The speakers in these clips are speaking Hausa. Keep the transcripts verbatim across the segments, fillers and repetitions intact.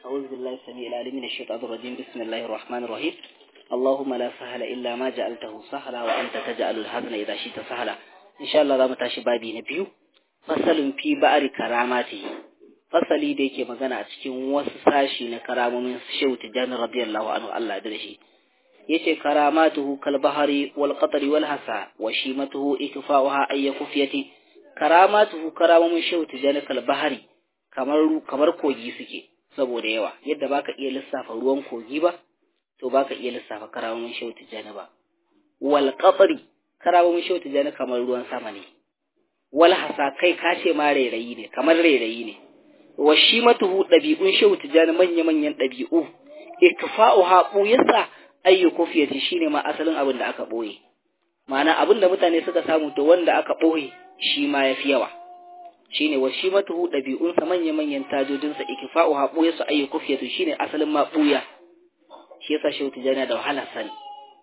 أعوذ بالله السميع العليم من الشيطان الرجيم. بسم الله الرحمن الرحيم. اللهم لا سهل إلا ما جعلته سهلا وأنت تجعل الحزن إذا شئت سهلا. إن شاء الله zamu tashi babi na biyu, fasalin fi ba'ri karamati. Fasali da yake magana a cikin wasu sashi na karamomin Shehu Tijani radiyallahu anhu, Allah da shi. Yace karamatuhu kal bahari wal qatri wal hasa wa shimatuhu ikfa'uha ay kufiyati. Karamatuhu karamomin Shehu Tijani kal bahari kamar kamar kogi suke saboda yawa, yadda baka iya lissafa ruwan kogi ba to baka iya lissafa karamomin Shehu Tijani ba. Wal qatri karamomin Shehu Tijani kamar ruwan sama ne. Wal hasa kai kace ma rairayi ne, kamar rairayi ne. Wa shimatuhu dabi'un Shehu Tijani manya manyan dabi'u ikfa'uha buyasa ayyu kufiyati shine ma asalin abin da aka boye. Ma'ana abin da mutane suka samu to wanda aka boye shi ma yafi yawa. Shine wa shimatuhu dabi'un sa manya manyan tajojin sa ikfa'uha buyasa ayyu kufiyati shine asalin ma buya. Shi yasa Shehu Tijani da wahala sani.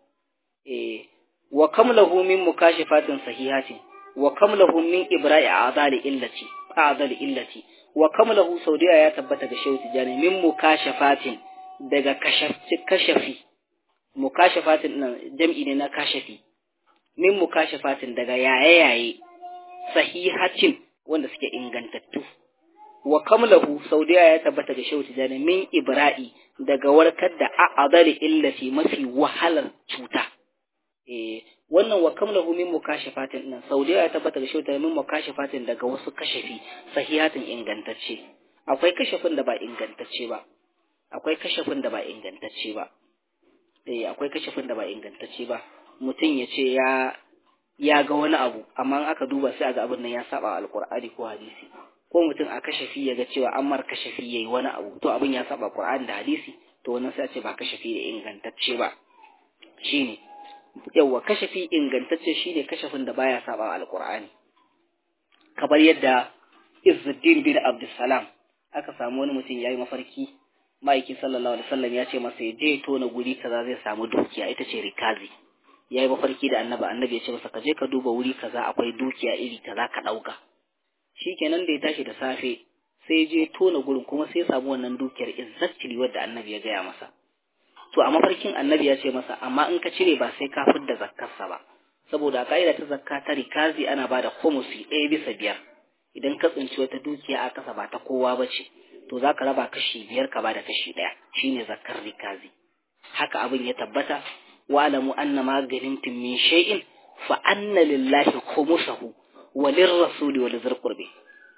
Eh wa kam lahu min mukashifatin sahihatin wa kam lahu min ibra'i a'dali illati a'dali illati wa kam lahu saudiya ya tabbata ga Shehu Tijani min mukashafatin daga kashafi kashafi mukashafatin nan jam'i ne na kashafi, min mukashafatin daga yaye yaye sahihatin wanda suke ingantattu. Wa kam lahu saudiya ya tabbata ga Shehu Tijani min ibra'i daga warkar da a'dali illati mafi wahalar cuta. Eh wannan wa kam lahu min mukashafatin nan saudiya ya tabbata ga Shehu Tijani min mukashafatin daga wasu kashafi sahihatin ingantacce. Akwai kashafin da ba ingantacce ba akwai kashafin da ba ingantacce ba eh akwai kashafin da ba ingantacce ba mutum ya ce ya ya ga wani abu amma aka duba sai aga abin nan ya saba alqur'ani ko hadisi, ko mutum a kashafi ya ga cewa an mar kashafi yayi wani abu to abin ya saba qur'ani da hadisi, to wannan sai a ce ba kashafi da ingantacce ba. Shine yawa kashafi ingantacce shine kashafin da baya saba alqur'ani, kamar yadda Izzuddin bin Abdussalam aka samu wani mutum yayi mafarki ma'aiki sallallahu alaihi wasallam ya ce masa ya je tona guri kaza zai samu dukiya, ita ce rikazi. Yayi mafarki da annabi, annabi ya ce masa ka je ka duba wuri kaza akwai dukiya iri kaza ka dauka. Shikenan da ya tashi da safe sai je tona gurin kuma sai ya samu wannan dukiyar exactly wadda annabi ya gaya masa. To a mafarkin annabi ya ce masa amma in ka cire ba sai ka fidda zakkarsa ba, saboda kaida ta zakka ta rikazi ana bada khumusi ɗaya bisa biyar. Idan ka tsinci wata dukiya a kasa ba ta kowa bace to za ka raba kashi biyar ka bada kashi ɗaya, shine zakkar rikazi. Haka abin ya tabbata, wa alamu anna ma ganimtum min shay'in fa anna lillahi khumsahu wa lirrasuli wa lizil qurbi.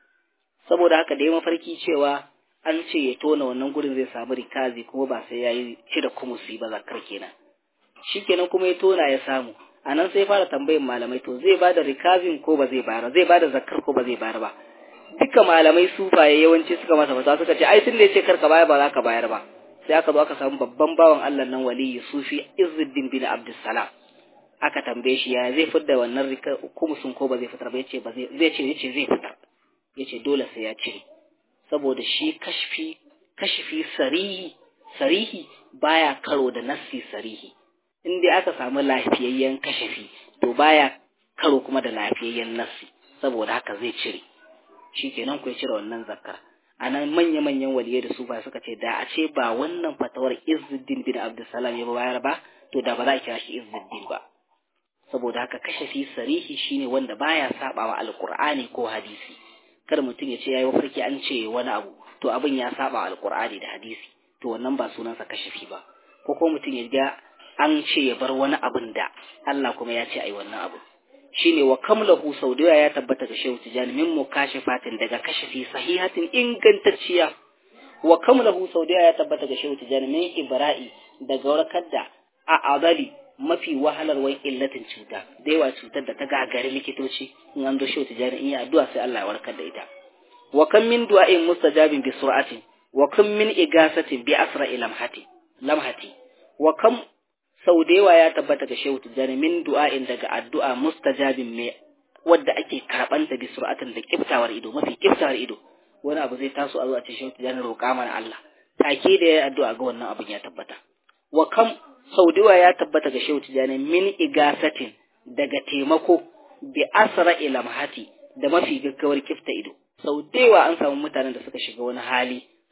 Saboda haka da ya mafarki cewa an ce ya tona wannan gurin zai samu rikazi kuma ba sai yayi cire khumsi ba zakkar kenan. Shikenan kuma ya tona ya samu. Anan sai fara tambayin malamai to zai bada rikazin ko ba zai bayar, zai bada zakkar ko ba zai bayar ba. Duka malamai sufaye yawanci suka masa fata suka ce ai tun da yace karka bayar ba za ka bayar ba. Sai aka zo aka samu babban bawan Allah nan waliyi sufi Izzuddin bin Abdussalam, aka tambaye shi ya zai fitar da wannan kumusun ko ba zai fitar ba, yace ba zai zai ce yace zai fitar, yace dole sai ya cire, saboda shi kashfi kashfi sarihi sarihi baya karo da nassi sarihi. In dai aka samu lafiyayyen kashafi to baya karo kuma da lafiyayyen nassi, saboda haka zai cire. Shikenan ku ya cire wannan zakkar. Anan manya manyan waliyai da su ba suka ce da a ce ba wannan fatawar Izzuddin bin Abdussalam ya bayar ba to da ba za a kira shi Izzuddin ba, saboda haka kashafi sarihi shine wanda baya sabawa alqur'ani ko hadisi. Kar mutum ya ce yayi mafarki an ce wani abu to abin ya saba alqur'ani da hadisi, to wannan ba sunansa kashafi ba. Ko ko mutum ya ga an ce ya bar wani abin da Allah kuma ya ce ai wannan abu. Shine wa kamlahu saudiya ya tabbata ga Shehu Tijani min mukashifatin daga kashafi sahihatin ingantacciya. Wa kamlahu saudiya ya tabbata ga Shehu Tijani min ibra'i daga warkar da a'adali mafi wahalar wai illatin cuta, da yawa cutar da ta gagari likitoci in an zo Shehu Tijani in yi addu'a sai Allah ya warkar da ita. Wa kam min du'a'in mustajabin bi sur'atin wa kam min igasatin bi asra'i lamhati lamhati wa kam sau da yawa ya tabbata ga Shehu Tijani min du'a'in daga addu'a mustajabin me wadda ake karɓanta bi sur'atin da kiftawar ido, mafi kiftawar ido. Wani abu zai taso a zo a ce Shehu Tijani roƙa mana Allah, take da ya addu'a ga wannan abin ya tabbata. Wa kam sau da yawa ya tabbata ga Shehu Tijani min igasatin daga taimako bi asra ilamhati da mafi gaggawar kifta ido. Sau da yawa an samu mutanen da suka shiga wani hali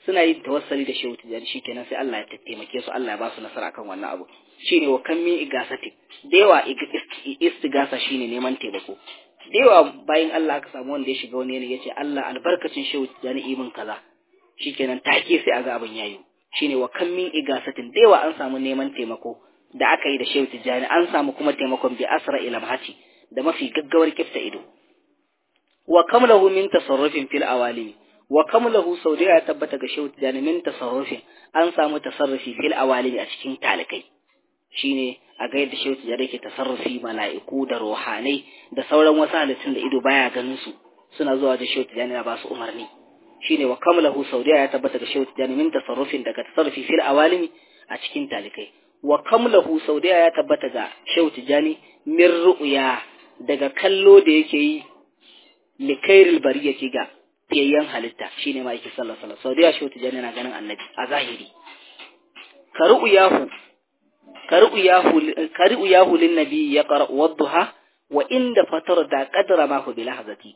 suna yin tawassali da shehu tijani shikenan sai Allah ya taimake su Allah ya ba su nasara akan wannan abu shine wa kan min igasati da yawa istigasa shine neman taimako da yawa bayan Allah aka samu wanda ya shiga wani yanayi yace Allah albarkacin shehu tijani ibn kaza shikenan take sai aga abin yayi shine wa kan min igasatin da yawa an samu neman taimako da aka yi da shehu tijani an samu kuma taimakon bi asra ila mahati da mafi gaggawar kifta ido wa kamlahu min tasarrufin fil awalimi wa kamlahu saudiya ya tabbata ga shehu tijani min tasarrufin an samu tasarrufi fil awalimi a cikin talikai shine a ga yadda shehu tijani yake tasarrufi mala'iku da ruhanai da sauran wasu halittun da ido baya ganin su suna zuwa da shehu tijani na ba su umarni shine wa kamlahu saudiya ya tabbata ga shehu tijani min tasarrufin daga tasarrufi fil awalimi a cikin talikai wa kamlahu saudiya ya tabbata ga shehu tijani min ru'ya daga kallo da yake yi likairil bari yake ga fiyayyen halitta shine ma yake sallallahu alaihi wasallam saudiya shehu tijani na ganin annabi a zahiri karu'yahu karu'yahu karu'yahu lin nabi yaqra wadduha wa inda fatar da qadra ma hu bilahzati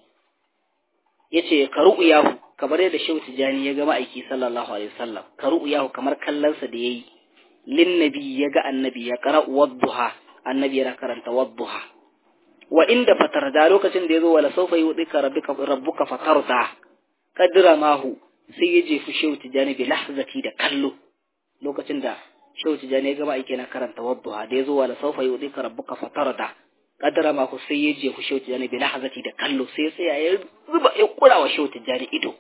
yace karu'yahu kamar yadda shehu tijani ya ga ma'aiki sallallahu alaihi wasallam karu'yahu kamar kallansa da yayi lin nabi ya ga annabi ya qara wadduha annabi yana karanta wadduha wa inda fatar da lokacin da yazo wala sawfa yudika rabbika rabbuka fatarda kadra mahu sai ya jefi shehu tijani bi lahzati da kallo lokacin da shehu tijani ya gaba yake na karanta wadduha da yazo wala sawfa yudika rabbuka fatarda kadra mahu sai ya jefi shehu tijani bi lahzati da kallo sai sai ya zuba ya kura wa shehu tijani ido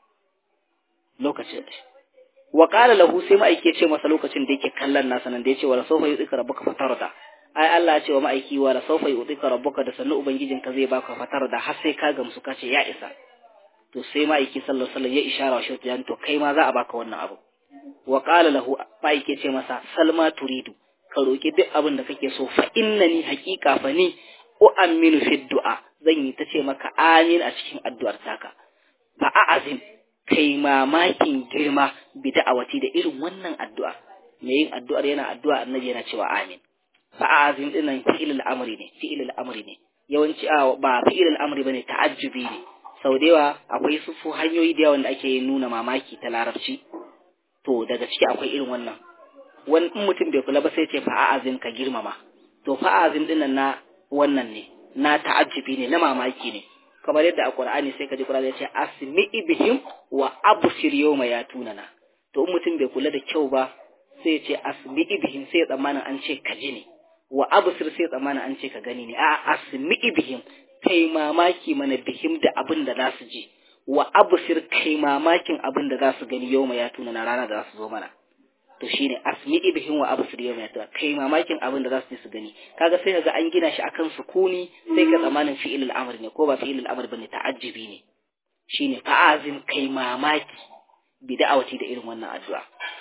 lokacin wa qala lahu sai ma'aike ce masa lokacin da yake kallon nasa nan da yace wala sawfa yudika rabbuka fatarda ai Allah ya ce wa ma'aiki wa la sawfa yu'tika rabbuka da sannu ubangijinka zai baka fatar da har sai ka gamsu ka ce ya isa to sai ma'aiki sallallahu alaihi wasallam ya ishara wa shi to kai ma za a baka wannan abu wa qala lahu ma'aiki ce masa salma turidu ka roki duk abin da kake so fa innani haqiqa fa ni u'minu fi du'a zan yi ta ce maka amin a cikin addu'ar taka fa a'azim kai mamakin girma bi da'awati da irin wannan addu'a me yin addu'ar yana addu'a annabi yana cewa amin fa'azim dinnan fi'il al-amri ne fi'il al-amri ne yawanci ba fi'il al-amri bane ta'ajjubi ne sau da yawa akwai sufu hanyoyi da yawa da ake nuna mamaki ta larabci to daga ciki akwai irin wannan wani mutum bai kula ba sai ce fa'azim ka girmama to fa'azim dinnan na wannan ne na ta'ajjubi ne na mamaki ne kamar yadda a Qur'ani sai ka ji Qur'ani ya ce asmi'i bihim wa absir yawma yatunana to in mutum bai kula da kyau ba sai ya ce asmi'i bihim sai ya tsammanin an ce ka ji ne wa absir sai tsammanin an ce ka gani ne a asmi'i bihim kai mamaki mana bihim da abin da za su ji wa absir kai mamakin abin da za su gani yau mai ya tuna na rana da za su zo mana to shine asmi'i bihim wa absir yau mai ya tuna kai mamakin abin da za su ji su gani kaga sai kaga an gina shi akan sukuni sai ka tsammanin fi'il al-amr ne ko ba fi'il al-amr bane ta'ajjubi ne shine fa'azim kai mamaki bi da'awati da irin wannan addu'a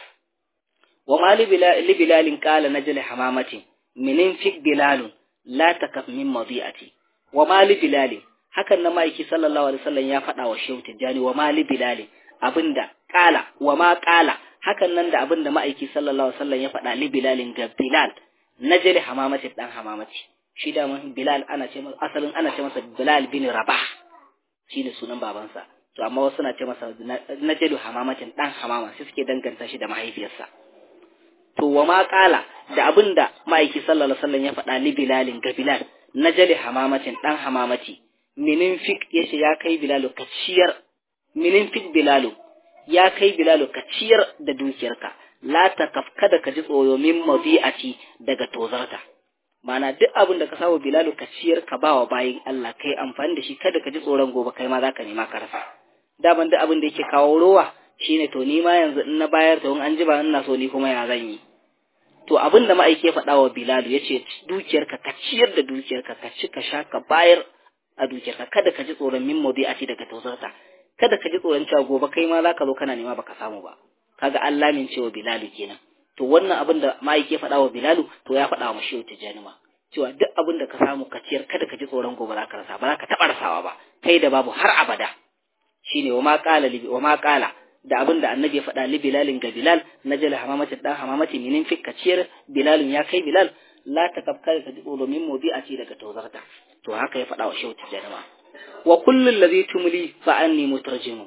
wa mali bilalin qala najli hamamatin minin fik bilalun la takaf min madiati wa mali bilali hakan na maiki sallallahu alaihi wasallam ya faɗa wa shehu tijani wa mali bilali abinda qala wa ma qala hakan nan da abinda maiki sallallahu alaihi wasallam ya faɗa li bilalin ga bilal najli hamamati dan hamamati shi da mun bilal ana ce masa asalin ana ce masa bilal bin rabah shine sunan babansa to amma wasu na ce masa najli hamamatin dan hamama sai suke danganta shi da mahaifiyarsa to wa ma qala da abinda ma'aiki sallallahu alaihi wasallam ya faɗa li bilalin ga bilal najali hamamatin dan hamamati minin fik yace ya kai bilalu ka ciyar minin fik bilalu ya kai bilalu ka ciyar da dukiyarka la takaf kada ka ji tsoro min madiati daga tozarta mana duk abin da ka samu bilalu ka ciyar ka bawa bayin Allah kai amfani da shi kada ka ji tsoron gobe kai ma zaka nema ka rasa daban duk abin da yake kawo rowa shine to ni ma yanzu in na bayar to in an ji ba ina so ni kuma ya zan yi to abin da ma'aike faɗa wa Bilal yace dukiyarka ka ciyar da dukiyarka ka ci ka sha ka bayar a dukiyarka kada ka ji tsoron min mawdi'ati daga tozarta kada ka ji tsoron cewa gobe kai ma zaka zo kana nema baka samu ba kaga Allah min cewa Bilal kenan to wannan abin da ma'aike faɗa wa Bilal to ya faɗa wa Shehu Tijani ma cewa duk abin da ka samu ka ciyar kada ka ji tsoron gobe zaka rasa ba zaka taɓa rasawa ba kai da babu har abada shine wa ma qala wa ma qala da abin da annabi ya faɗa li bilalin ga bilal najala hamamati dan hamamati minin fikkaciyar bilalin ya kai bilal la takabkar ka dibo domin modi'ati daga tozarta to haka ya faɗa wa shehu tijani wa kullu allazi tumli fa anni mutarjimu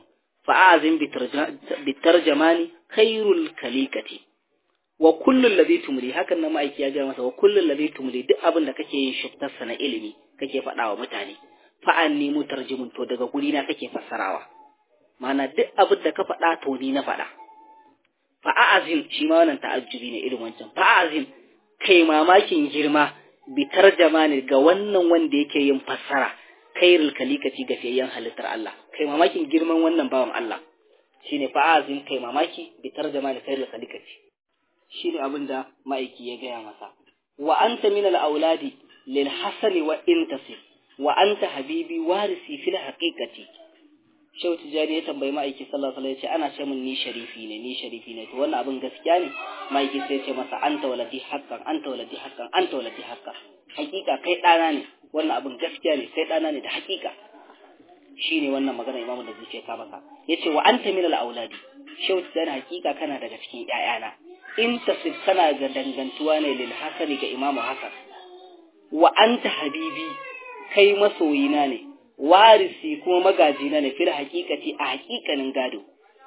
fa'azim bitarjamani khairul kalikati wa kullul ladhi tumli hakan nan ma'aiki ya ga masa wa kullul ladhi tumli duk abin da kake yin shuftar sa na ilimi kake faɗa wa mutane fa'anni mutarjimun to daga guri na kake fassarawa mana duk abin da ka faɗa to ni na faɗa fa'azim shi ma wannan ta'ajjubi ne irin wancan fa'azim kai mamakin girma bitarjamani ga wannan wanda yake yin fassara khairul kalikati ga fiyayyen halittar Allah kai mamakin girman wannan bawan Allah shine fa'azim kai mamaki bitarjamani khairul kalikati shine abinda ma'aiki ya gaya masa wa anta min al-auladi lil hasani wa intasib wa anta habibi warisi fil haqiqati Shehu Tijani ya tambayi ma'aiki sallallahu alaihi wasallam ya ce ana ce min ni sharifi ne ni sharifi ne to wannan abin gaskiya ne ma'aiki sai ya ce masa anta waladi haqqan anta waladi haqqan anta waladi haqqan hakika kai dana ne wannan abin gaskiya ne kai dana ne da hakika shine wannan magana imamu da zai ce ka maka yace wa anta min al-auladi Shehu Tijani hakika kana daga cikin ƴaƴana in tasib kana ga dangantuwa ne lil hasani ga imamu hasan wa anta habibi kai masoyina ne warisi kuma magajina ne fil haqiqati a haqiqanin gado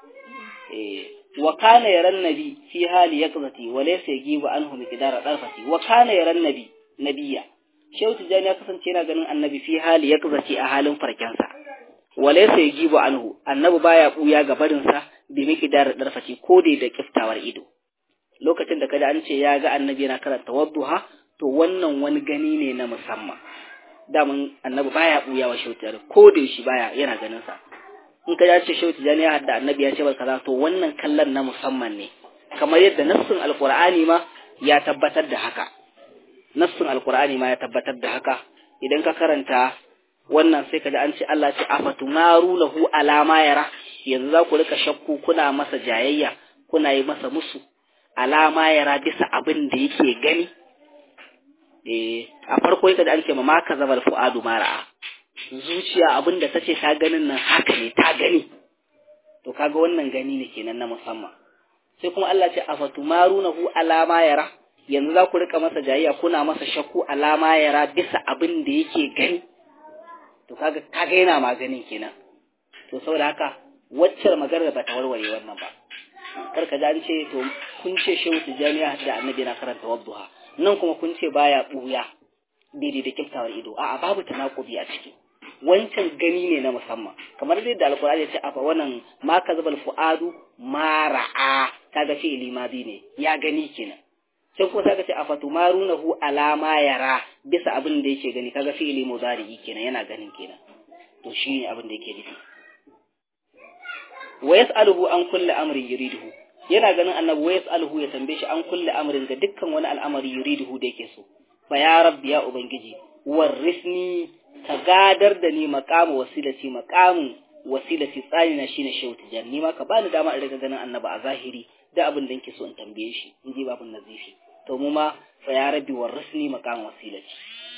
eh wa kana yaran nabi fi hali yaqzati wa laysa yajibu anhu miqdar darfati wa kana yaran nabi nabiyya Shehu Tijani ya kasance yana ganin annabi fi hali yaqzati a halin farkensa wa laysa yajibu anhu annabi baya buya ga barin sa bi miqdar darfati ko dai da kiftawar ido lokacin da kada an ce ya ga annabi yana karanta wadduha to wannan wani gani ne na musamman daman annabi baya buya wa Shehu Tijani ko da shi baya yana ganin sa in ka ce Shehu Tijani ya hadda annabi ya ce ba kaza to wannan kallon na musamman ne kamar yadda nassin alqur'ani ma ya tabbatar da haka nassin alqur'ani ma ya tabbatar da haka idan ka karanta wannan sai ka ji an ce Allah ce afatumaru lahu alama yara yanzu za ku rika shakku kuna masa jayayya kuna yi masa musu alama yara bisa abin da yake gani eh a farko yake da an ce ma ka zabal fuadu mara'a zuciya abinda tace ta ganin nan haka ne ta gani to kaga wannan gani ne kenan na musamman sai kuma Allah ce afatumarunahu alama yara yanzu za ku rika masa jayayya kuna masa shakku alama yara bisa abin da yake gani to kaga kaga yana maganin kenan to saboda haka waccar magana ba ta warware wannan ba karka ji an ce to kun ce Shehu Tijani da annabi na karanta wadduha nan kuma kun ce baya buya daidai da kiftawar ido a'a babu tanakubi a ciki wancan gani ne na musamman kamar dai da alqur'ani ya ce afa wannan ma kazabal fuadu ma ra'a kaga ce limadi ne ya gani kenan sai kuma kaga ce afatumarunahu ala ma yara bisa abin da yake gani kaga fi'ili mudari kenan yana ganin kenan to shi abin da yake nufi wa yas'aluhu an kulli amrin yuriduhu yana ganin annabi wa yas'aluhu ya tambaye shi an kulli amrin ga dukkan wani al'amari yuriduhu da yake so fa ya rabbi ya ubangiji warisni ka gadar da ni maqamu wasilati maqamu wasilati tsani na shine Shehu Tijani ni ma ka bani dama in riga ganin annabi a zahiri da abin da yake so in tambaye shi in ji babun nazifi to mu ma fa ya rabbi warisni maqamu wasilati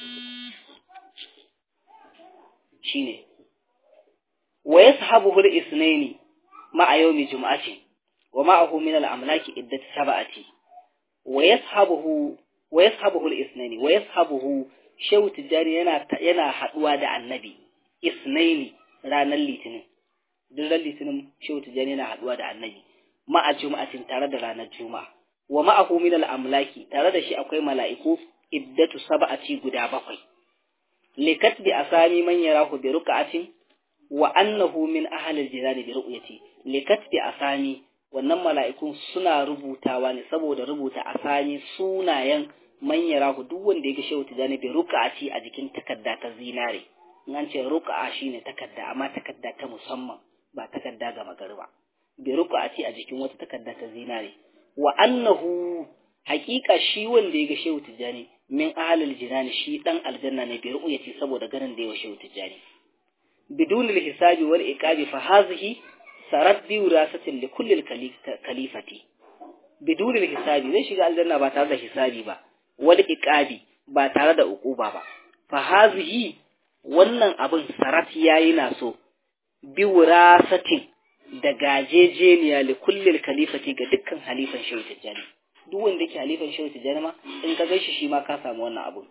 shine wa yashabuhu al-isnaini ma'a yawmi jum'atin wa ma'ahu min al-amlaki iddat sab'ati wa yashabuhu wa yashabuhu al-isnaini wa yashabuhu Shehu Tijani yana yana haduwa da annabi isnaini ranar litinin duk ran litinin Shehu Tijani yana haduwa da annabi ma'a jum'atin tare da ranar juma'a wa ma'ahu min al-amlaki tare da shi akwai mala'iku iddatu sab'ati guda bakwai likatbi asami man yarahu bi ruk'atin wa annahu min ahli al-jinan bi ru'yati likatbi asami wannan mala'ikun suna rubutawa ne saboda rubuta asami sunayen man yarahu duk wanda ya ga Shehu Tijani bi ruk'ati a jikin takarda ta zinare in an ce ruk'a shine takarda amma takarda ta musamman ba takarda ga magarba bi ruk'ati a jikin wata takarda ta zinare wa annahu haqiqa shi wanda ya ga Shehu Tijani min ahli al-jinan shi dan aljanna ne bi ru'yati saboda ganin da yawa Shehu Tijani بدون الحساب والإقاب فهذه سرت بوراثة لكل الخليفة بدون الحساب zai shiga aljanna ba tare da hisabi ba wal iqabi ba tare da uquba ba fa hazihi wannan abin sarat yayi na so bi wurasatin da gajejeniya li kullil khalifati ga dukkan halifan Shehu Tijani duk wanda yake halifan Shehu Tijani ma in ka gaishe shi ma ka samu wannan abu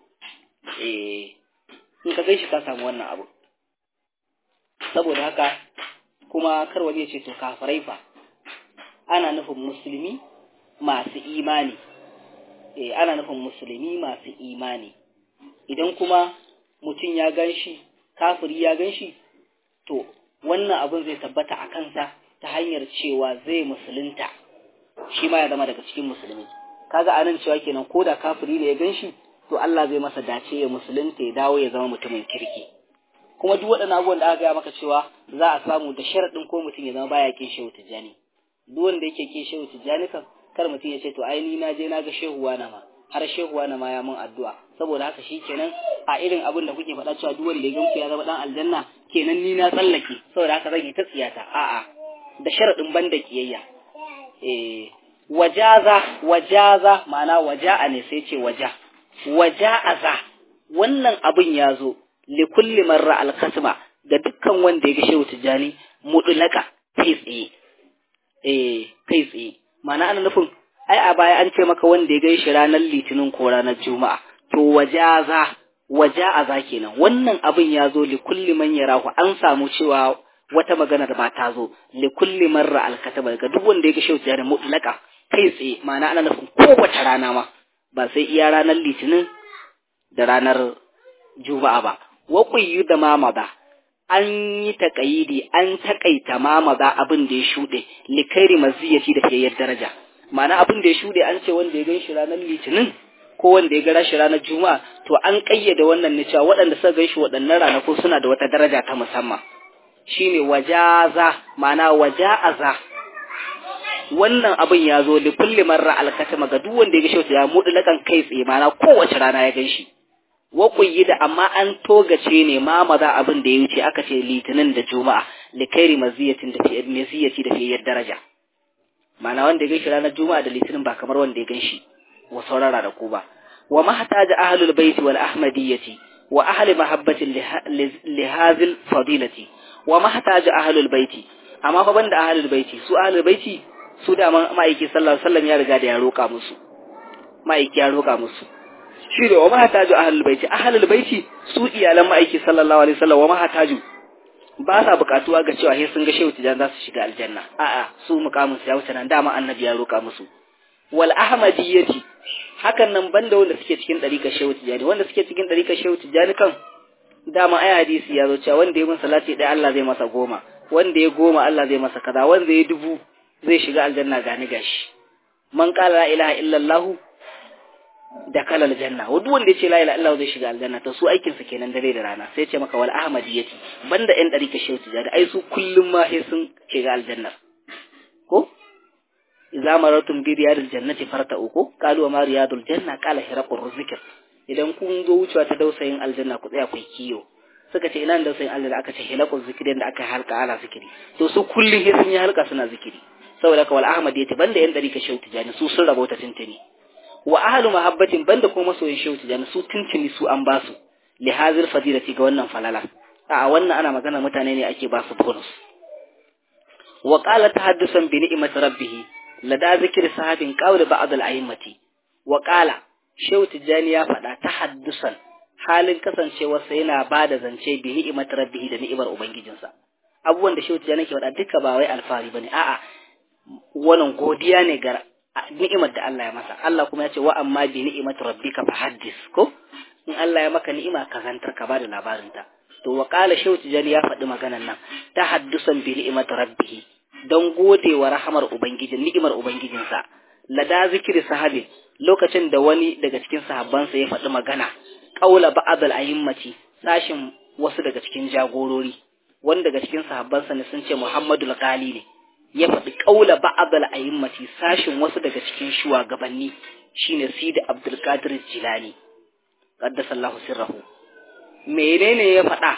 eh in ka gaishe ka samu wannan abu saboda haka kuma kar wani ya ce to kafirai fa ana nufin musulmi masu imani eh ana nufin musulmi masu imani idan kuma mutum ya ganshi kafiri ya ganshi to wannan abin zai tabbata a kansa ta hanyar cewa zai musulunta shi ma ya zama daga cikin musulmi kaga anan cewa kenan ko da kafiri ne ya ganshi to Allah zai masa dace ya musulunta ya dawo ya zama mutumin kirki kuma duk waɗannan abubuwan da aka gaya maka cewa za a samu da sharaɗin ko mutum ya zama baya kin shehu tijjani duk wanda yake kin shehu tijjani kan kar mutum ya ce to ai ni na je na ga shehuwa na ma har shehuwa na ma ya mun addu'a saboda haka shikenan a irin abin da kuke faɗa cewa duk wanda ya ganku ya zama dan aljanna kenan ni na tsallake saboda haka zan yi ta tsiyata a'a da sharaɗin banda kiyayya eh wajaza wajaza ma'ana waja'a ne sai ce waja waja'aza wannan abin ya zo li kulli marra al-khasma ga dukkan wanda ya ga shehu tijani mudlaka kai tsaye eh kai tsaye ma'ana ana nufin ai a baya an ce maka wanda ya ga shi ranar litinin ko ranar juma'a to wajaza waja'aza kenan wannan abin ya zo li kulli man yarahu an samu cewa wata magana da ba ta zo li kulli marra al-kataba ga duk wanda ya ga shehu tijani mudlaka kai tsaye ma'ana ana nufin kowace rana ma ba sai iya ranar litinin da ranar juma'a ba wa quyyu da mamada an yi taƙayidi an taƙaita mamada abin da ya shuɗe likairi maziyati da fiyayyar daraja ma'ana abin da ya shuɗe an ce wanda ya gan shi ranar litinin ko wanda ya gara shi ranar juma'a to an ƙayyade wannan ne cewa waɗanda suka gan shi waɗannan ranaku suna da wata daraja ta musamman shine wajaza ma'ana waja'aza wannan abin ya zo li kulli marra alkatama ga duk wanda ya ga shi ya mudu lakan kai tsaye ma'ana kowace rana ya gan shi wa da amma an togace ne ma maza abin da ya wuce aka ce litinin da juma'a likairi maziyatin da fi maziyati da fi daraja ma'ana wanda ya gan shi ranar juma'a da litinin ba kamar wanda ya gan shi wa saurara da ku ba wa mahtaja ahlul bait wal ahmadiyyati wa ahli mahabbatin li hadhil fadilati wa mahtaja ahlul bait amma fa banda ahlul bait su ahlul bait su da ma'aiki sallallahu alaihi wasallam ya riga da ya roka musu ma'aiki ya roka musu shi da wa mahataju ahlul baiti ahlul baiti su iyalan ma'aiki sallallahu alaihi wasallam wa mahataju ba sa bukatuwa ga cewa sai sun ga shehu tijan za su shiga aljanna a'a su mukamin su ya wuce nan dama annabi ya roka musu wal ahmadiyyati hakan nan banda wanda suke cikin dariƙar shehu tijani wanda suke cikin dariƙar shehu tijani kan dama ai hadisi ya zo cewa wanda ya mun salati dai Allah zai masa goma wanda ya goma Allah zai masa kaza wanda ya dubu zai shiga aljanna gani gashi man qala la ilaha illallah da kalal janna duk wanda yace la ilaha illallah zai shiga aljanna to su aikin sa kenan dare da rana sai ce maka wal ahmadiyyati banda ɗan dariƙa shehu tijani ai su kullum ma sai sun shiga aljanna ko idza maratum bi riyadil jannati farta'u ko qalu ma riyadul janna qala hiraqur zikr idan kun zo wucewa ta dausayin aljanna ku tsaya ku kiyo suka ce ina da dausayin aljanna aka ce hiraqur zikr da aka halka ala zikiri to su kullum sai sun yi halka suna zikiri saboda ka wal ahmadiyyati banda ɗan dariƙa shehu tijani su sun rabota tintini wa ahlu mahabbatin banda kuma masoyin shehu tijani su tuntuni su an ba su li hazir fadilati ga wannan falala a wannan ana magana mutane ne ake ba su bonus wa qala tahaddusan bi ni'mati rabbih lada zikri sahabin qawl ba'd al-a'immati wa qala shehu tijani ya faɗa tahaddusan halin kasancewar sa yana bada zance bi ni'mati rabbih da ni'imar ubangijinsa abubuwan da shehu tijani ke faɗa duka ba wai alfari bane a'a wannan godiya ne ga ni'imar da Allah ya masa Allah kuma ya ce wa amma bi ni'imati rabbika fahaddis ko in Allah ya maka ni'ima ka zantar ka bada labarin ta to wa qala shehu tijani ya faɗi maganan nan tahaddusan bi ni'imati rabbih don gode wa rahamar ubangijin ni'imar ubangijinsa lada zikri sahabi lokacin da wani daga cikin sahabbansa ya faɗi magana qaula ba'd al-a'immati sashin wasu daga cikin jagorori wanda daga cikin sahabbansa ne sun ce Muhammadul Ghali ne ya faɗi ƙaula ba'adal a'immati sashin wasu daga cikin shugabanni shine Sidi Abdul Qadir Jilani qaddasallahu sirrahu menene ya faɗa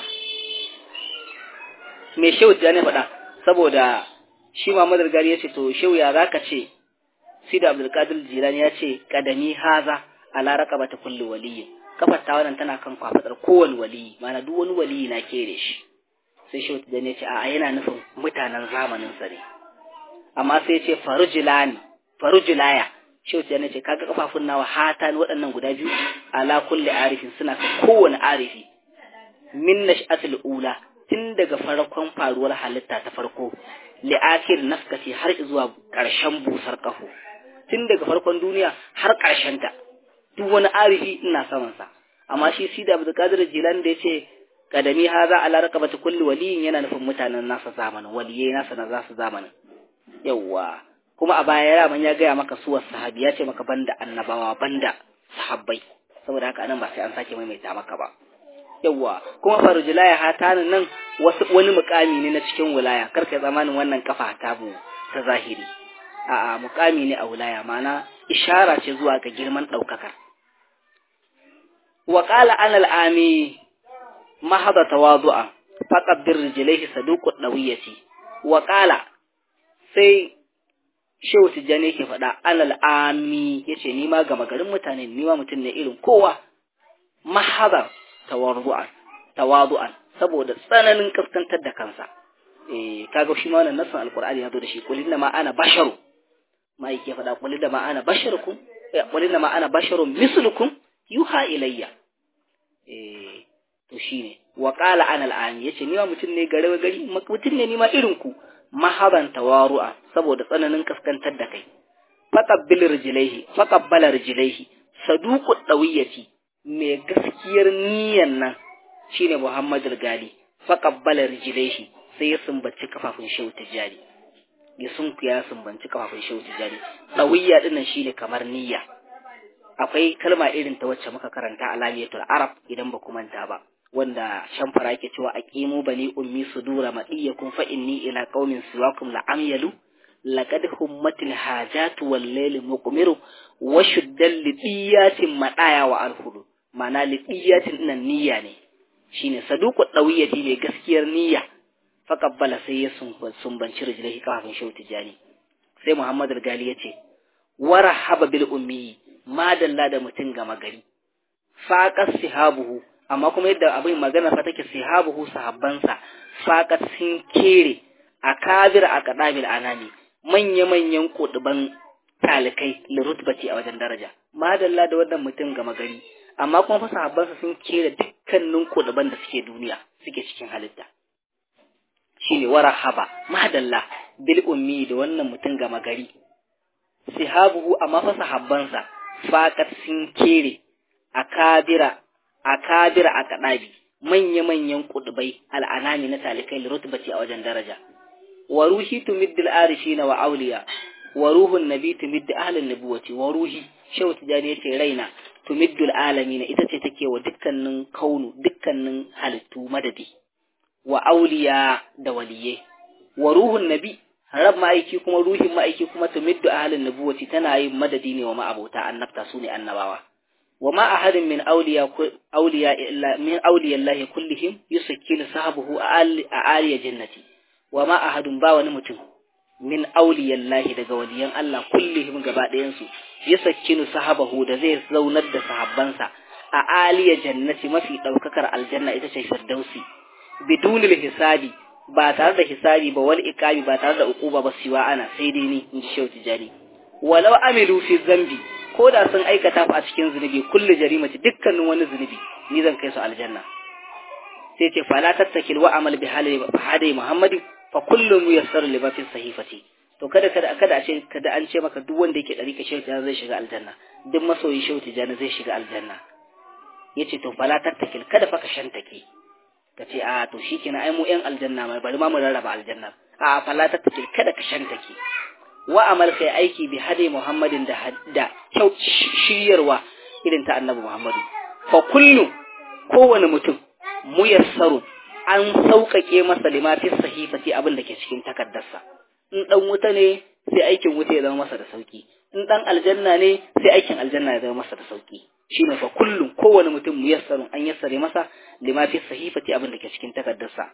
me shehu Jilani faɗa saboda shi Muhammad Ghali ya ce to shehu ya zaka ce Sidi Abdul Qadir Jilani ya ce kadami haza ala raqabati kulli waliyyi kafar ta wannan tana kan kwafatar kowane waliyi mana duk wani waliyi na kere shi sai shehu Jilani ya ce a yana nufin mutanen zamanin sa ne amma sai ce farujilani farujilaya shehu ya ce kaga kafafun nawa hatan waɗannan guda biyu ala kulli arifin suna kan kowane arifi min nash'atul ula tun daga farkon faruwar halitta ta farko li akhir nafkati har zuwa ƙarshen busar ƙaho, tun daga farkon duniya har ƙarshen ta duk wani arifi ina saman sa. Amma shi Sidi Abdul Qadir Jilani da yace kadami haza ala raqabati kulli waliyin yana nufin mutanen nasa zamanin, waliyai nasa na zasu zamanin. Yawwa, kuma a baya ya man ya gaya maka suwar sahabi, ya ce maka banda annabawa banda sahabbai, saboda haka anan ba sai an sake maimaita maka ba. Yawwa, kuma farujilaya hatanin nan wasu wani mukami ne na cikin wilaya, karka zamanin wannan kafa ta bu ta zahiri. A'a, mukami ne a wilaya, mana ishara ce zuwa ga girman daukaka. Wa qala ana al-ami mahada tawadu'a faqabbir rijlaihi saduqud dawiyati. Wa qala sai Shehu Tijjani yake faɗa alal ami, yace ni ma gama garin mutane, ni ma mutum ne irin kowa. Mahadar tawadu'an tawadu'an saboda tsananin kaskantar da kansa. Eh kaga shi ma wannan nasan alqur'ani ya zo da shi, qul inna ma ana basharu, ma yake faɗa qul inna ma ana basharukum qul inna ma ana basharun mislukum yuha ilayya. Eh to shine wa qala ana al-ami, yace ni ma mutum ne gare gari, mutum ne ni ma irin ku. Mahaban tawaru'a saboda tsananin kaskantar da kai. Faqabbil rijlaihi faqabbala rijlaihi saduqud dawiyati, mai gaskiyar niyyar nan shine Muhammad al-Gali. Faqabbala rijlaihi sai ya sumbaci kafafun Shehu Tijjani, ya sunku ya sumbanci kafafun Shehu Tijjani. Dawiyya dinnan shine kamar niyya. Akwai kalma irin ta wacce muka karanta a Lamiyatul Arab idan ba ku manta ba, wanda shamfara yake cewa aqimu bani ummi sudura madiyakum fa inni ila qaumin siwakum la amyalu laqad hummatil hajatu wal layl muqmiru wa shuddal lidiyatin madaya wa alhudu. Mana lidiyatin nan niyya ne, shine saduqu dawiyati ne gaskiyar niyya. Faqabbala sai ya sumbanci rijlahi kafin Shehu Tijjani. Sai Muhammad al-Gali yace warahaba bil ummi, madalla da mutun gama gari. Faqas sihabuhu, amma kuma yadda abin magana fa take sahabuhu sahabbansa faqat sun kere akabir akadabil anami, manya manyan kuduban talikai lirutbati a wajen daraja. Madalla da wannan mutum gama gari, amma kuma fa sahabbansa sun kere dukkanin kuduban da suke duniya, suke cikin halitta. Shine warahaba, madalla bil ummi da wannan mutum gama gari. Sahabuhu, amma fa sahabbansa faqat sun kere akabira akabir akadabi, manya-manyan kudubai al'anami na talikai lirutbati a wajen daraja. Wa ruhi tumiddil arishina wa auliya, wa ruhun nabi tumiddi ahlin nubuwati. Wa ruhi, Shehu Tijjani yace raina tumiddul alamina, ita ce take wa dukkanin kaunu, dukkanin halittu madadi. Wa auliya da waliye. Wa ruhun nabi, rab ma'aiki kuma ruhin ma'aiki kuma tumiddu ahlin nubuwati, tana yin madadi ne wa ma'abota annabta, sune annabawa. وما أحد من أولياء أولياء إلا من أولياء الله كلهم يسكن صاحبه أعالي جنتي. وما أحد باون متم من أولياء الله دجوليان الله كلهم جبادينسو يسكن صاحبه دزير زوند صاحبانسا أعالي جنتي ما في توككر الجنة إذا شيء فردوسي بدون الحساب، ba tare da hisabi ba, wal iqabi ba tare da uquba ba, siwa ana sai dai ni in Shehu Tijjani. Walau amilu fi zambi, ko da sun aikata fa a cikin zunubi, kullu jarimati, dukkanin wani zunubi ni zan kai su aljanna. Sai ce fala tattakil wa amal bi hali Muhammadi fa kullu muyassar li fi sahifati. To kada kada kada a ce kada an ce maka duk wanda yake dari ka Shehu Tijjani zai shiga aljanna, duk masoyi Shehu Tijjani zai shiga aljanna. Yace to fala tattakil, kada fa ka shantake ka ce a to shikenan ai mu yan aljanna mai bari ma mu rarraba aljanna. A fala tattakil, kada ka shantake. Wa amal kai aiki bi hadi Muhammadin da da kyau shiryarwa irin ta Annabi Muhammadu. Fa kullu, kowane mutum muyassaru, an sauƙaƙe masa limafi sahifati, abin da ke cikin takaddarsa. In dan wuta ne sai aikin wuta ya zama masa da sauki, in dan aljanna ne sai aikin aljanna ya zama masa da sauki. Shine fa kullu, kowane mutum muyassarun, an yassare masa limafi sahifati, abin da ke cikin takaddarsa.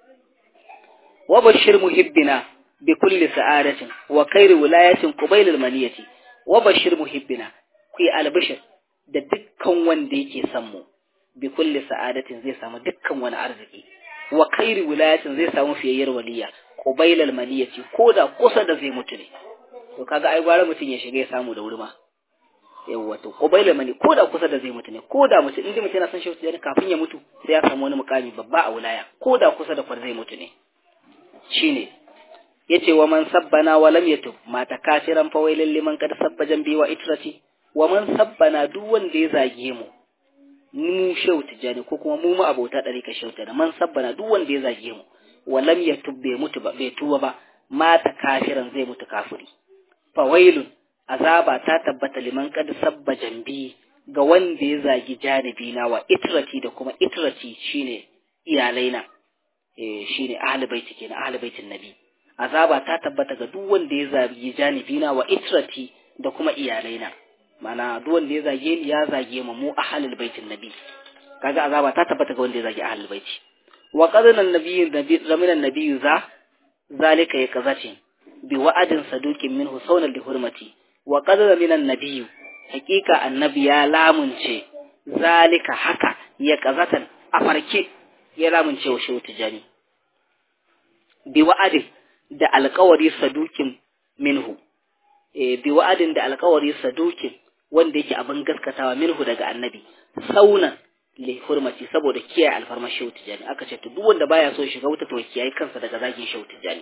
Wa bashir muhibbina bi kulli sa'adatin wa khairu wilayatin qubayl al-maniyati. Wa bashir muhibbina, ku yi albashir da dukkan wanda yake son mu, bi kulli sa'adatin zai samu dukkan wani arziki, wa khairu wilayatin zai samu fiyayyar waliya, qubayl al-maniyati, koda kusa da zai mutu ne. To kaga ai gwara mutun ya shiga ya samu da wuri ma. yawa to qabaila mani ko da kusa da zai mutu ne ko da mutum inda mutum yana son shehu tijani kafin ya mutu sai ya samu wani mukami babba a wilaya ko da kusa da kwar zai mutu ne shine yace wa man sabbana wa lam yatub mata kafiran fa wailil liman kad sabba jambi wa itrati wa man sabbana duk wanda ya zage mu mu shehu tijani ko kuma mu ma abota dare ka shehu tijani man sabbana duk wanda ya zage mu wa lam yatub bai mutu ba bai tuwa ba mata kafiran zai mutu kafiri fa wailun azaba ta tabbata liman kad sabba jambi ga wanda ya zagi janibi na wa itrati da kuma itrati shine iyalaina eh shine ahlul baiti kenan ahlul baitin nabi azaba ta tabbata ga duk wanda ya zagi janibi na wa itrati da kuma iyalaina mana duk wanda ya zage ni ya zage mu mu ahlul baitin nabi kaga azaba ta tabbata ga wanda ya zagi ahlul baiti wa qadana an-nabiyyu zamina an-nabiyyu za zalika yakazatin bi wa'adin saduqin minhu sawnan li hurmati wa qadara minan nabiyyu hakika annabi ya lamunce zalika haka ya kazatan a farke ya lamunce wa shehu tijani bi wa'adin da alƙawari sadukin minhu eh bi wa'adin da alƙawari sadukin wanda yake abin gaskatawa minhu daga annabi saunan li hurmati saboda kiyaye alfarmar shehu tijani aka ce to duk wanda baya so shiga wuta to kiyaye kansa daga zagin shehu tijani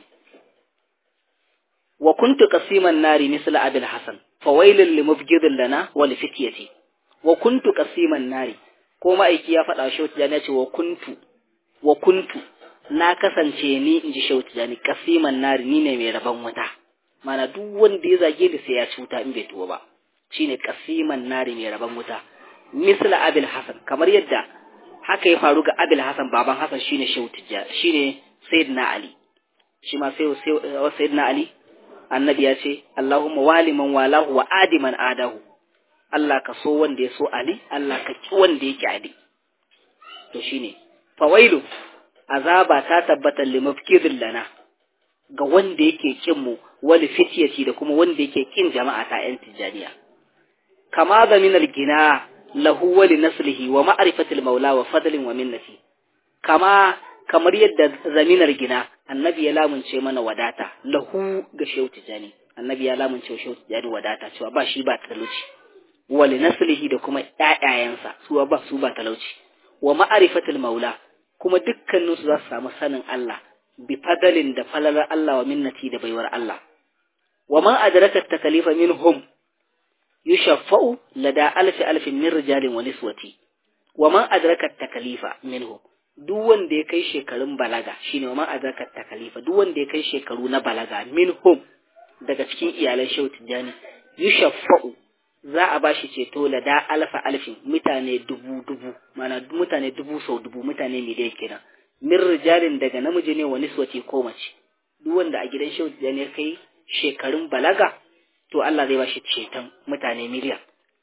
wa kuntu qasiman nari misla abil hasan fawailul limubghidin lana wa lifityati wa kuntu qasiman nari ko ma'aiki ya faɗa shehu tijani ya ce wa kuntu wa kuntu na kasance ni inji shehu tijani qasiman nari ni ne mai raban wuta mana duk wanda ya zage ni sai ya cuta in bai tuwo ba shine qasiman nari mai raban wuta misla abil hasan kamar yadda haka ya faru ga abil hasan baban hasan shine shehu tijani shine sayyidina ali shi ma sai sayyidina ali annabi ya ce Allahumma waliman walahu wa adiman adahu Allah ka so wanda ya so Ali Allah ka ki wanda yake Ali to shine fawailu azaba ta tabbata limafkidin lana ga wanda yake kin mu wal fityati da kuma wanda yake kin jama'a ta yan tijaniya kama da min al-gina lahu wa li naslihi wa ma'rifatil maula wa fadlin wa minnati kama kamar yadda zaminar gina annabi ya lamunce mana wadata lahu ga shehu tijani annabi ya lamunce shehu tijani wadata cewa ba shi ba talauci wa li naslihi da kuma ƴaƴayensa su ba su ba talauci wa ma'rifatul maula kuma dukkanin su za su samu sanin Allah bi fadalin da falalar Allah wa minnati da baiwar Allah wa man adraka takalifa minhum yushaffa'u lada alfi alfin min rijalin wa niswati wa man adraka takalifa minhum duk wanda ya kai shekarun balaga shine wa man adraka takalifa duk wanda ya kai shekaru na balaga minhum daga cikin iyalan shehu tijani yushaffa'u za a bashi ceto lada alfa alfin mutane dubu dubu mana mutane dubu sau dubu mutane miliyan kenan min rijalin daga namiji ne wa niswati ko mace duk wanda a gidan shehu tijani ya kai shekarun balaga to Allah zai bashi ceton mutane miliyan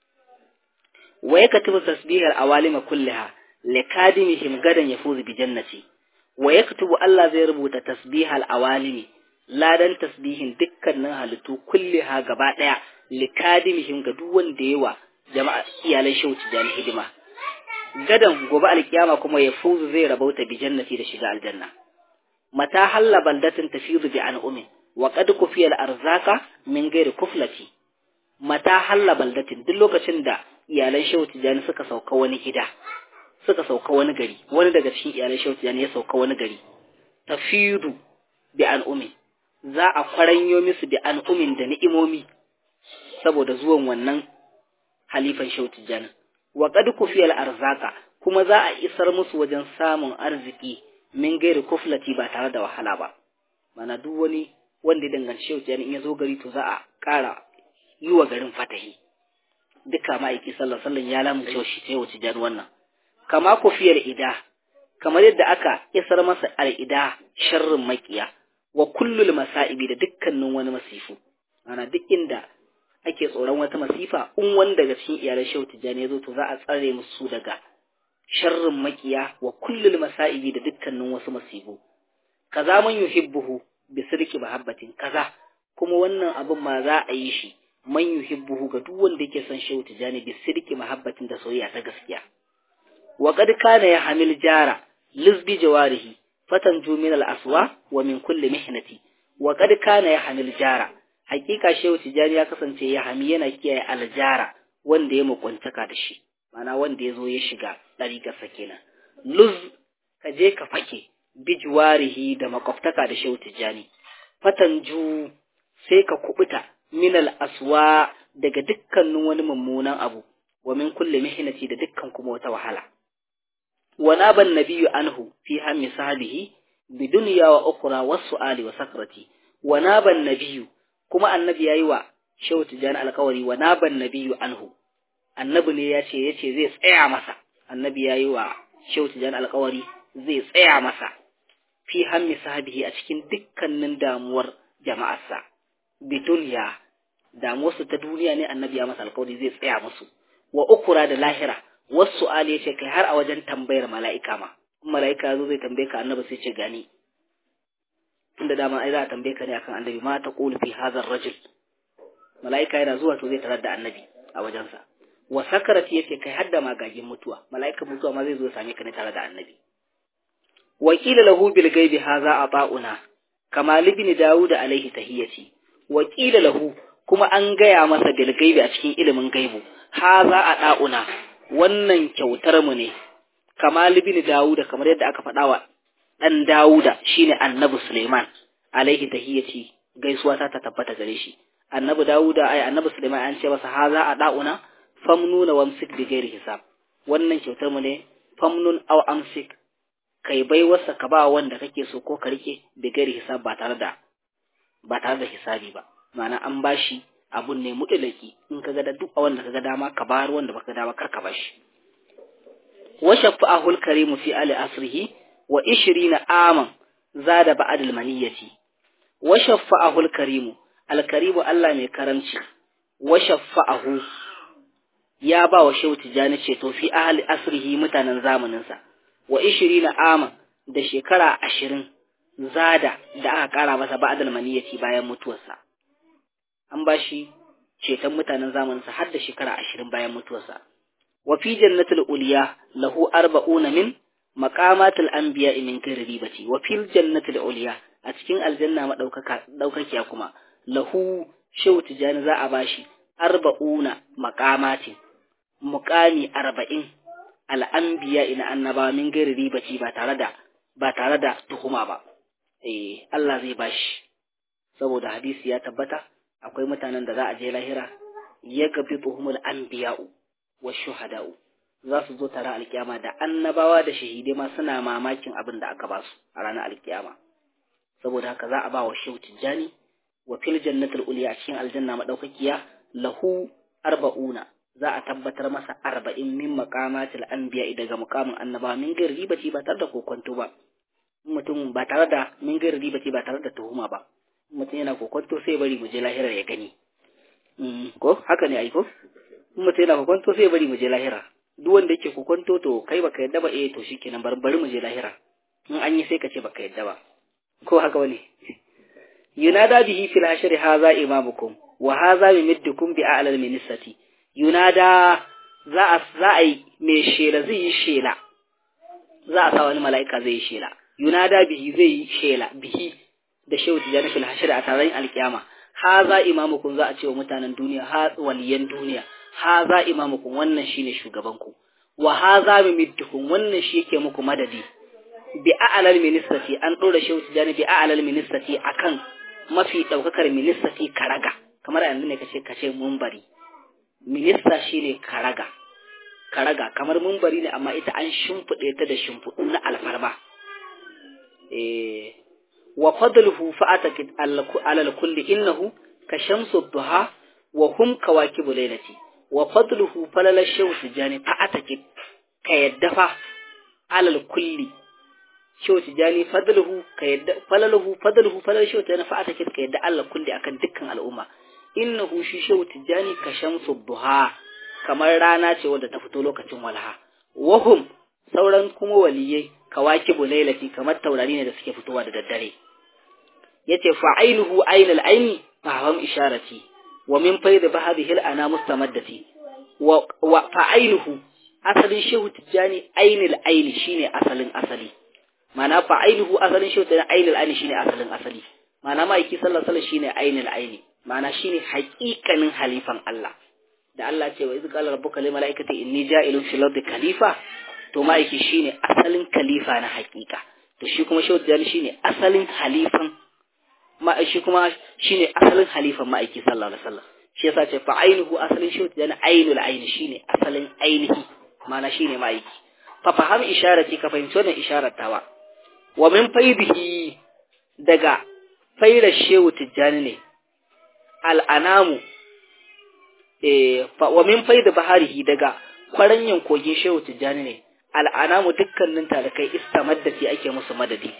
wa yakatubu tasbihal awalima kullaha likadimihim gadan yafuzu bi jannati wa yaktubu Allah zai rubuta tasbihal awalimi ladan tasbihin dukkanin halittu kulliha gaba daya likadimihim ga duk wanda yawa jama'a iyalan shehu tijani hidima gadan gobe alkiyama kuma yafuzu zai rabauta bi jannati da shiga aljanna mata halla baldatin tafidu bi an'umin wa qad kufiya al-arzaka min ghairi kuflati mata halla baldatin duk lokacin da iyalan shehu tijani suka sauka wani gida suka sauka wani gari wani daga cikin iyalan shehu tijani ya sauka wani gari tafidu bi an'umin za a kwaranyo musu bi an'umin da ni'imomi saboda zuwan wannan halifan shehu tijani wa qad kufiya al-arzaka kuma za a isar musu wajen samun arziki min gairi kuflati ba tare da wahala ba mana duk wani wanda ya danganci shehu tijani in ya zo gari to za a ƙara yi wa garin fatahi duka ma'aiki sallallahu alaihi wasallam ya lamunce shi shehu tijani wannan kama kufiyar ida kamar yadda aka isar masa al-ida sharrin makiya wa kullul masa'ibi da dukkanin wani masifu ana duk inda ake tsoron wata masifa in wanda daga cikin iyalan shehu tijani ya zo to za a tsare musu daga sharrin makiya wa kullul masa'ibi da dukkanin wasu masifu kaza man yuhibbuhu bi sirki mahabbatin kaza kuma wannan abin ma za a yi shi man yuhibbuhu ga duk wanda yake son shehu tijani bi sirki mahabbatin da soyayya ta gaskiya wa qad kana ya hamil jara lizbi jawarihi fatan min al aswa wa min kulli mihnati wa qad kana ya hamil jara hakika shehu tijani ya kasance ya hami yana kiyaye aljara wanda ya mukuntaka da shi ma'ana wanda ya zo ya shiga ɗariƙarsa kenan luz ka je ka fake bijwarihi da makwabtaka da shehu tijjani fatanju sai ka kubuta minal aswa daga dukkanin wani mummunan abu wa min kulli mihnati da dukkan kuma wata wahala wa naban nabiyyu anhu fi hammi sahabihi bidunya wa ukhra was-su'ali wa sakrati wa naban nabiyyu kuma annabi yayi wa shehu tijjani alƙawari wa naban nabiyyu anhu annabi ne yace yace zai tsaya masa annabi yayi wa shehu tijjani alƙawari zai tsaya masa fi hammi sahabihi a cikin dukkanin damuwar jama'arsa bidunya damuwarsu ta duniya ne annabi ya masa alƙawari zai tsaya musu wa ukura da lahira wasu ali yace kai har a wajen tambayar mala'ika ma in mala'ika yazo zai tambaye ka annabi sai ce gani tunda dama ai za a tambaye ka ne akan annabi ma taqulu fi hadha ar-rajul mala'ika yana zuwa to zai tarar da annabi a wajensa wa sakarati yace kai har da magagin mutuwa mala'ikan mutuwa ma zai zo ya same ka ne tare da annabi wa qila lahu bil ghaibi hadha ata'una kama ibn daud alaihi tahiyati wa qila lahu kuma an gaya masa bil ghaibi a cikin ilimin gaibu hadha ata'una wannan kyautar mu ne kama ibn daud kamar yadda aka faɗa wa dan dauda shine annabi suleiman alaihi tahiyati gaisuwa ta tabbata gare shi annabi dauda ai annabi suleiman an ce masa hadha ata'una famnuna wamsik bi ghairi hisab wannan kyautar mu ne famnun aw amsik kai bai wasa ka ba wanda kake so ko ka rike bi ghairi hisab ba tare da ba tare da hisabi ba ma'ana an bashi abun ne mutlaki in kaga da duk wanda kaga dama ka bar wanda baka dama kar ka bashi wa shafa'ahu al-karim fi ali asrihi wa ishirina aman zada ba'd al-maniyati wa shafa'ahu al-karim al-karim Allah mai karamci wa shafa'ahu ya ba wa shehu tijani ceto fi ahli asrihi mutanen zamaninsa wa ishirina ama da shekara ashirin zada da aka kara masa ba'dal maniyati bayan mutuwarsa an ba shi ceton mutanen zamaninsa har da shekara ashirin bayan mutuwarsa wa fi jannatil uliya lahu arba'una min maqamatil anbiya min ghairi ribati wa fil jannatil uliya a cikin aljanna madaukaka daukakiya kuma lahu shehu tijani za a bashi arba'una maqamatin muqami arba'in al'anbiya ina annaba min gairi ribaci ba tare da ba tare da tuhuma ba eh Allah zai bashi saboda hadisi ya tabbata akwai mutanen da za a je lahira ya gabi tuhumul anbiya'u wa shuhada'u za su zo tare alkiyama da annabawa da shahidai ma suna mamakin abin da aka ba su a ranar alkiyama saboda haka za a ba wa shehu tijjani wa fil jannatul ulya cikin aljanna madaukakiya lahu arba'una za a tabbatar masa arba'in min maqamatil anbiya daga muqamin annaba min gairi ribati ba tare da kokonto ba mutum ba tare da min gairi ribati ba tare da tuhuma ba mutum yana kokonto sai bari mu je lahira ya gani ko haka ne ai ko mutum yana kokonto sai bari mu je lahira duk wanda yake kokonto to kai baka yadda ba eh to shikenan bar bari mu je lahira in an yi sai ka ce baka yadda ba ko haka wani yunada bihi fil ashri hadha imamukum wa hadha yumiddukum bi a'lal minisati yunada za a za a yi mai shela zai yi shela za a sa wani mala'ika zai yi shela yunada bihi zai yi shela bihi da shehu tijani fil hashir a taron alkiyama haza imamukum za a ce wa mutanen duniya ha waliyan duniya haza imamukum wannan shine shugaban ku wa haza mimiddukum wannan shi yake muku madadi bi a'lal ministati an dora shehu tijani bi a'lal ministati akan mafi daukakar ministati karaga kamar yanzu ne kace kace munbari minista shine karaga karaga kamar munbari ne amma ita an shimfide ta da shimfudu na alfarma eh wa fadluhu fa'atakid ala kulli innahu ka shamsu duha wa hum kawakibu laylati wa fadluhu falala shawsi jani fa'atakid ka yadda fa ala kulli shawsi jani fadluhu ka yadda falaluhu fadluhu falala shawsi jani fa'atakid ka yadda ala kulli akan dukkan al'umma innahu shi shawsi jani ka shamsu duha kamar rana ce wadda ta fito lokacin walha wa hum sauran kuma waliyai kawakibu laylati kamar taurari ne da suke fitowa da daddare yace fa ainuhu ainul aini faham isharati wa min fayd bahadhihi al-ana mustamaddati wa, wa fa ainuhu asalin shehu tijani ainul aini shine asalin asali mana fa ainuhu asalin shehu tijani ainul aini shine asalin asali mana mai ki sallallahu alaihi shine ainul aini mana shine haƙiƙanin halifan Allah da Allah ce wa iz qala rabbuka lil malaikati inni ja'ilun fil ardi khalifa to ma'aiki shine asalin khalifa na hakika to shi kuma shehu tijani shine asalin halifan ma shi kuma shine asalin halifan ma'aiki sallallahu alaihi wasallam shi yasa ce fa ainuhu asalin shehu tijani ainul aini shine asalin ainihi mana shine ma'aiki fa faham isharati ka fahimci wannan isharar tawa wa min faidihi daga faidar shehu tijani ne al'anamu eh fa wa min faidi baharihi daga kwaranyan kogin shehu tijani ne al'anamu dukkanin talakai istamaddati ake musu madadi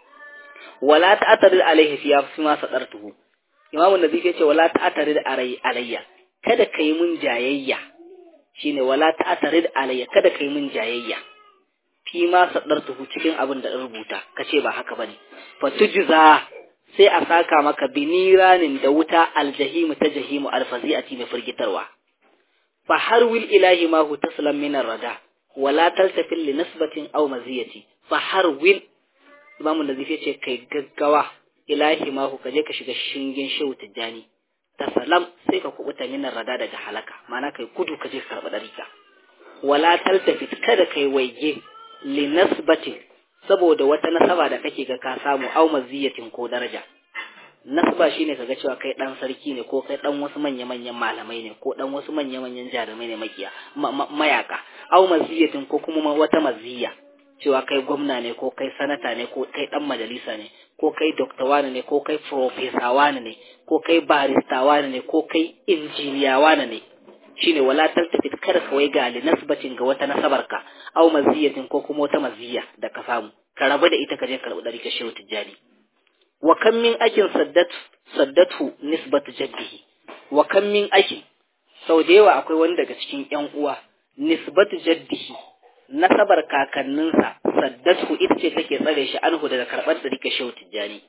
wala ta'tarid alaihi fi ma sadartuhu imamu nazifi yace wala ta'tarid alayya kada kai mun jayayya shine wala ta'tarid alayya kada kai mun jayayya fi ma sadartuhu cikin abin da rubuta kace ba haka bane fatujza sai a saka maka biniranin da wuta aljahimu ta jahimu alfazi'ati mai firgitarwa fa harwil ilahi ma hu taslam min arada wala taltafil li nisbatin aw maziyati fa harwil imamu nazifi yace kai gaggawa ilahi ma hu kaje ka shiga shingen shehu tijani tasalam sai ka kubuta min arada daga halaka mana kai kudu kaje ka karba dariƙa wala taltafit kada kai waige li nisbatin saboda wata nasaba da kake ga ka samu aw maziyatin ko daraja nasaba shine kaga cewa kai dan sarki ne ko kai dan wasu manya-manyan malamai ne ko dan wasu manya-manyan jarumai ne makiya mayaka aw maziyatin ko kuma wata maziya cewa kai gwamna ne ko kai sanata ne ko kai dan majalisa ne ko kai doctor wani ne ko kai professor wani ne ko kai barista wani ne ko kai injiniya wani ne shine wala taltafit kada ka wai ga li nasbatin ga wata nasabarka aw maziyatin ko kuma wata maziya da ka samu ka rabu da ita ka je karɓi ɗari ka shehu tijjani wa kam min akin saddat saddatu nisbatu jaddihi wa kam min akin sau da yawa akwai wani daga cikin ƴan uwa nisbatu jaddihi nasabar kakanninsa saddatu ita ce take tsare shi anhu daga karɓar ɗari ka shehu tijjani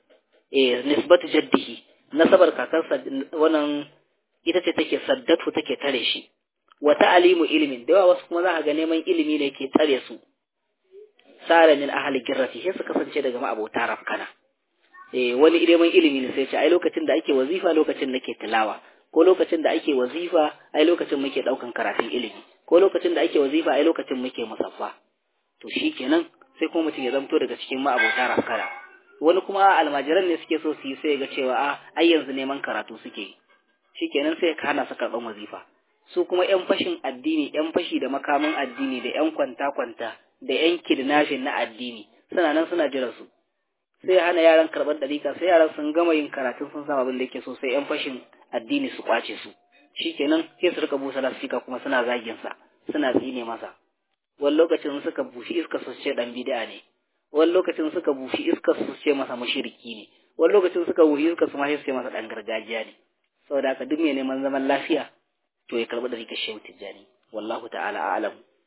eh nisbatu jaddihi nasabar kakansa wannan ita ce take saddatu take tare shi wa ta'alimu ilmin da wasu kuma za a ga neman ilimi ne ke tare su sara min ahli girrati sai su kasance daga ma'abota rafkana eh wani neman ilimi ne sai ce ai lokacin da ake wazifa lokacin nake tilawa ko lokacin da ake wazifa ai lokacin muke daukan karatun ilimi ko lokacin da ake wazifa ai lokacin muke musaffa to shikenan sai kuma mutum ya zamto daga cikin ma'abota rafkana wani kuma almajiran ne suke so su yi sai ga cewa a ai yanzu neman karatu suke yi shikenan sai ka hana su karɓan wazifa su kuma ƴan fashin addini ƴan fashi da makamin addini da ƴan kwanta-kwanta da ƴan kidnapping na addini suna nan suna jiran su sai hana yaran karɓar dariƙa sai yaran sun gama yin karatun sun samu abin da yake so sai ƴan fashin addini su kwace su shikenan sai su rika busa lasfika kuma suna zagin sa suna tsine masa wani lokacin suka bushi iska su ce dan bid'a ne wani lokacin suka bushi iska su ce masa mushriki ne wani lokacin suka bushi iska su ma sai su ce masa dan gargajiya ne saboda haka duk mai neman zaman lafiya to ya karɓi dariƙar shehu tijjani wallahu ta'ala a'lam.